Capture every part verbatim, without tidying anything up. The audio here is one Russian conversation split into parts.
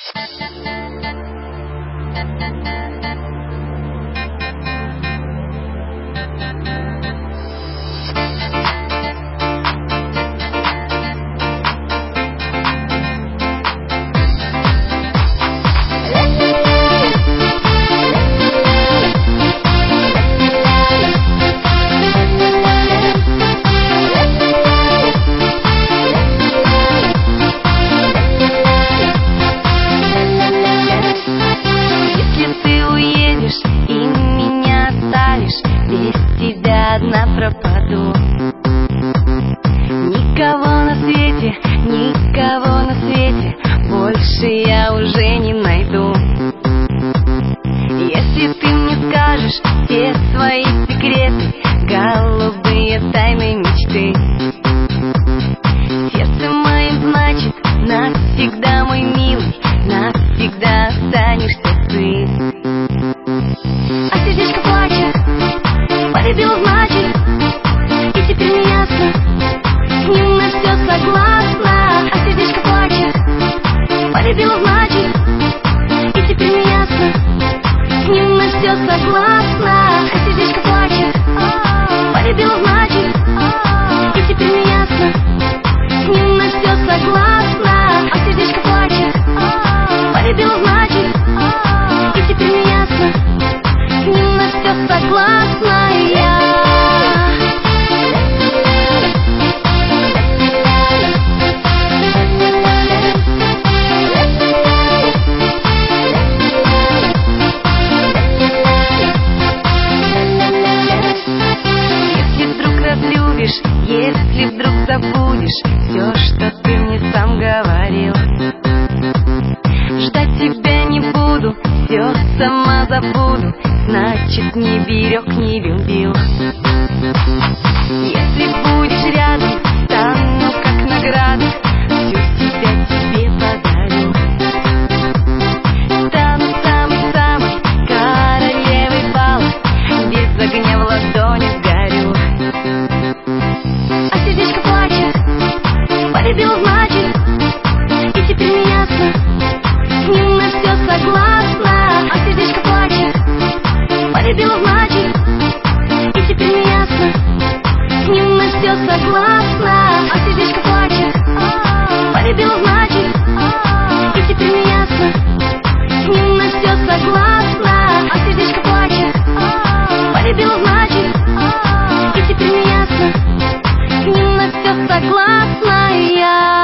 Одна пропаду. Никого на свете, никого на свете больше я уже не найду. Если ты мне скажешь все свои секреты, голубые тайны мечты, сердце моим значит навсегда, мой милый, навсегда останешься ты. А сердечко плачет, полюбил, значит, и теперь не ясно, не на все согласна. А сердечко плачет, полюбил, значит, и теперь не ясно, не на все согласна. А сердечко плачет, полюбил, значит, и теперь не ясно, не на все согласна. А сердечко плачет, полюбил, значит, и теперь не ясно, не на все согласна. Если вдруг забудешь все, что ты мне сам говорил, ждать тебя не буду, все сама забуду, значит не берег, не любил. Если будешь рядом, стану как награда, всю себя тебе подарю. Стану самой-самой королевой бала, без огня в ладони сгорю. А сердечко плачет, полюбил, значит, и теперь не ясно, не на все согласна. А сердечко плачет, полюбил, значит, и теперь не ясно, не на все согласна. А сердечко плачет, полюбил, значит, и теперь не ясно, не на все согласна. А сердечко плачет, полюбил, значит, и теперь не ясно, не на все согласна я.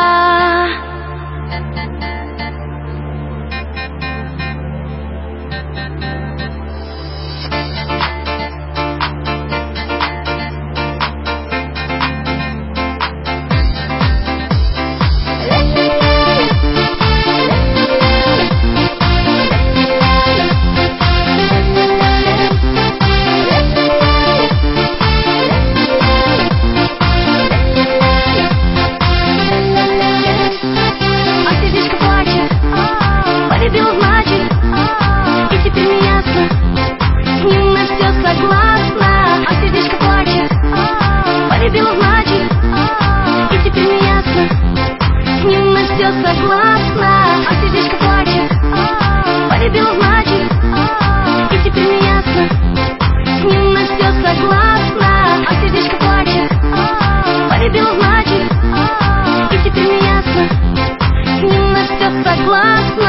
Согласна, а сердечко плачет, полюбил, значит, и теперь не ясно, не на все согласна. А сердечко плачет, полюбил, значит, и теперь не ясно, не на все согласна.